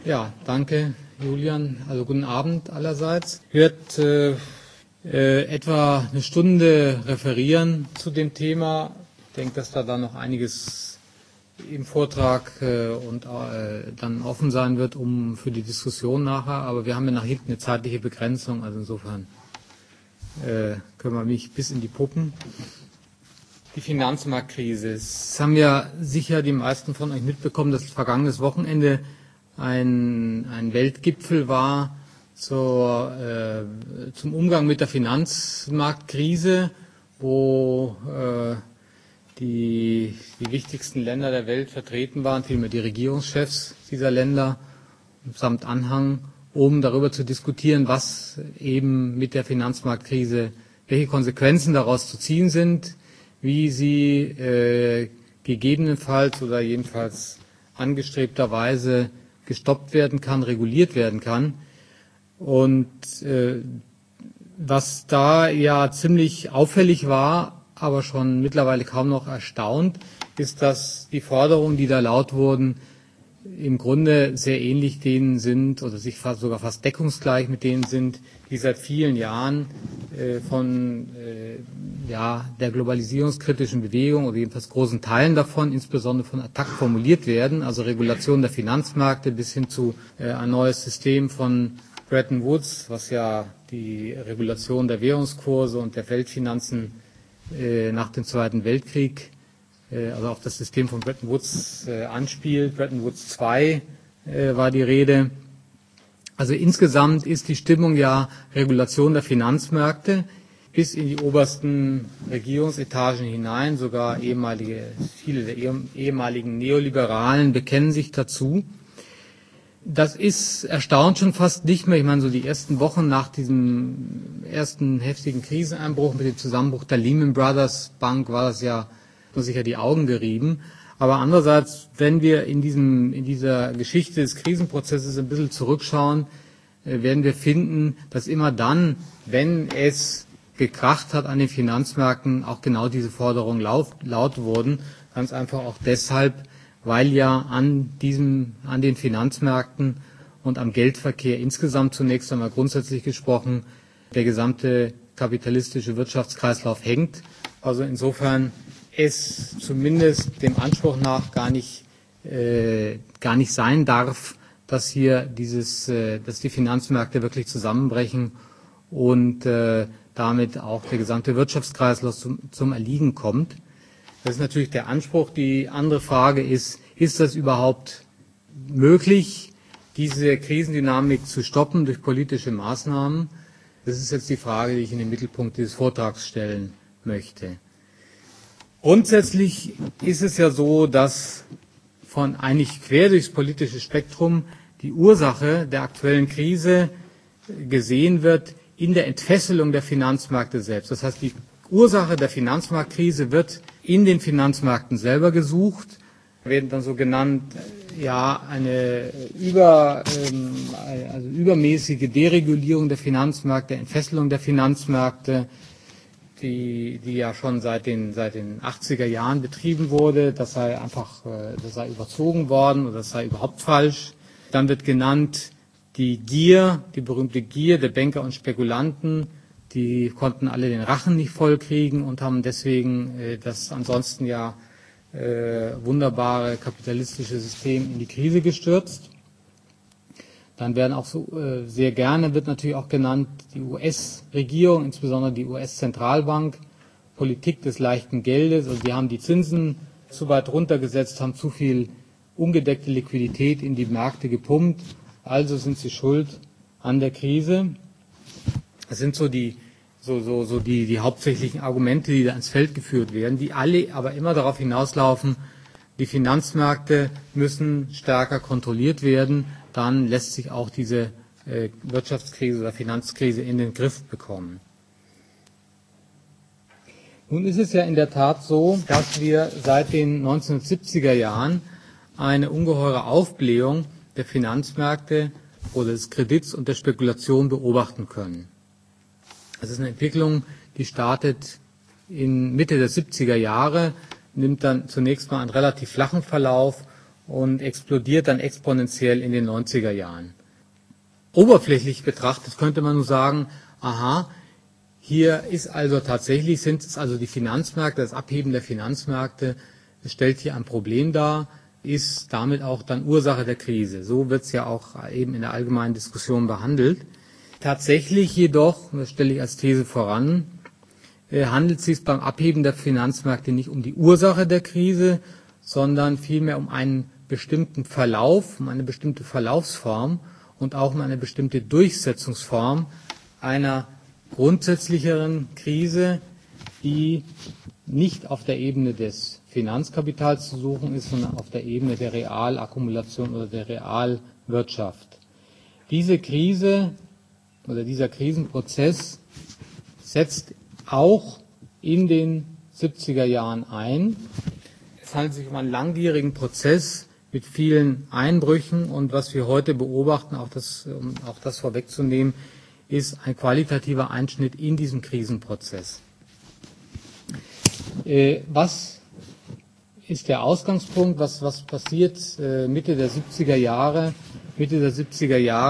Ja, danke, Julian. Also guten Abend allerseits. Ich werde etwa eine Stunde referieren zu dem Thema. Ich denke, dass da dann noch einiges im Vortrag dann offen sein wird, für die Diskussion nachher. Aber wir haben ja nach hinten eine zeitliche Begrenzung, also insofern können wir mich bis in die Puppen. Die Finanzmarktkrise. Es haben ja sicher die meisten von euch mitbekommen, dass vergangenes Wochenende ein Weltgipfel war zum Umgang mit der Finanzmarktkrise, wo die wichtigsten Länder der Welt vertreten waren, vielmehr die Regierungschefs dieser Länder samt Anhang, um darüber zu diskutieren, was eben mit der Finanzmarktkrise, welche Konsequenzen daraus zu ziehen sind, wie sie gegebenenfalls oder jedenfalls angestrebterweise gestoppt werden kann, reguliert werden kann. Und was da ja ziemlich auffällig war, aber schon mittlerweile kaum noch erstaunt, ist, dass die Forderungen, die da laut wurden, im Grunde sehr ähnlich denen sind oder sich sogar fast deckungsgleich mit denen sind, die seit vielen Jahren von der globalisierungskritischen Bewegung oder jedenfalls großen Teilen davon, insbesondere von ATTAC, formuliert werden, also Regulation der Finanzmärkte bis hin zu ein neues System von Bretton Woods, was ja die Regulation der Währungskurse und der Weltfinanzen nach dem Zweiten Weltkrieg, also auf das System von Bretton Woods anspielt. Bretton Woods II war die Rede. Also insgesamt ist die Stimmung ja Regulation der Finanzmärkte bis in die obersten Regierungsetagen hinein. Sogar viele der ehemaligen Neoliberalen bekennen sich dazu. Das erstaunt schon fast nicht mehr. Ich meine, so die ersten Wochen nach diesem ersten heftigen Kriseneinbruch mit dem Zusammenbruch der Lehman Brothers Bank war das ja sicher die Augen gerieben. Aber andererseits, wenn wir in dieser Geschichte des Krisenprozesses ein bisschen zurückschauen, werden wir finden, dass immer dann, wenn es gekracht hat an den Finanzmärkten, auch genau diese Forderungen laut wurden. Ganz einfach auch deshalb, weil ja an den Finanzmärkten und am Geldverkehr insgesamt zunächst einmal grundsätzlich gesprochen der gesamte kapitalistische Wirtschaftskreislauf hängt. Also insofern es zumindest dem Anspruch nach gar nicht sein darf, dass die Finanzmärkte wirklich zusammenbrechen und damit auch der gesamte Wirtschaftskreislauf zum Erliegen kommt. Das ist natürlich der Anspruch. Die andere Frage ist das überhaupt möglich, diese Krisendynamik zu stoppen durch politische Maßnahmen? Das ist jetzt die Frage, die ich in den Mittelpunkt dieses Vortrags stellen möchte. Grundsätzlich ist es ja so, dass von eigentlich quer durchs politische Spektrum die Ursache der aktuellen Krise gesehen wird in der Entfesselung der Finanzmärkte selbst. Das heißt, die Ursache der Finanzmarktkrise wird in den Finanzmärkten selber gesucht, werden dann so genannt, eine übermäßige Deregulierung der Märkte, Entfesselung der Finanzmärkte, die ja schon seit den 80er Jahren betrieben wurde. Das sei überzogen worden oder das sei überhaupt falsch. Dann wird genannt die berühmte Gier der Banker und Spekulanten. Die konnten alle den Rachen nicht vollkriegen und haben deswegen das ansonsten ja wunderbare kapitalistische System in die Krise gestürzt. Dann wird natürlich auch genannt die US-Regierung, insbesondere die US-Zentralbank, Politik des leichten Geldes. Also die haben die Zinsen zu weit runtergesetzt, haben zu viel ungedeckte Liquidität in die Märkte gepumpt. Also sind sie schuld an der Krise. Das sind so die hauptsächlichen Argumente, die da ins Feld geführt werden, die alle aber immer darauf hinauslaufen, die Finanzmärkte müssen stärker kontrolliert werden, dann lässt sich auch diese Wirtschaftskrise oder Finanzkrise in den Griff bekommen. Nun ist es ja in der Tat so, dass wir seit den 1970er Jahren eine ungeheure Aufblähung der Finanzmärkte oder des Kredits und der Spekulation beobachten können. Das ist eine Entwicklung, die startet in Mitte der 70er Jahre, nimmt dann zunächst mal einen relativ flachen Verlauf und explodiert dann exponentiell in den 90er Jahren. Oberflächlich betrachtet könnte man nur sagen, aha, hier ist also tatsächlich, sind es also die Finanzmärkte, das Abheben der Finanzmärkte, es stellt hier ein Problem dar, ist damit auch dann Ursache der Krise. So wird es ja auch eben in der allgemeinen Diskussion behandelt. Tatsächlich jedoch, das stelle ich als These voran, handelt es sich beim Abheben der Finanzmärkte nicht um die Ursache der Krise, sondern vielmehr um einen bestimmten Verlauf, um eine bestimmte Verlaufsform und auch um eine bestimmte Durchsetzungsform einer grundsätzlicheren Krise, die nicht auf der Ebene des Finanzkapitals zu suchen ist, sondern auf der Ebene der Realakkumulation oder der Realwirtschaft. Diese Krise oder dieser Krisenprozess setzt auch in den 70er Jahren ein. Es handelt sich um einen langwierigen Prozess mit vielen Einbrüchen und was wir heute beobachten, um auch das vorwegzunehmen, ist ein qualitativer Einschnitt in diesem Krisenprozess. Was ist der Ausgangspunkt? Was passiert Mitte der 70er Jahre? Mitte der 70er Jahre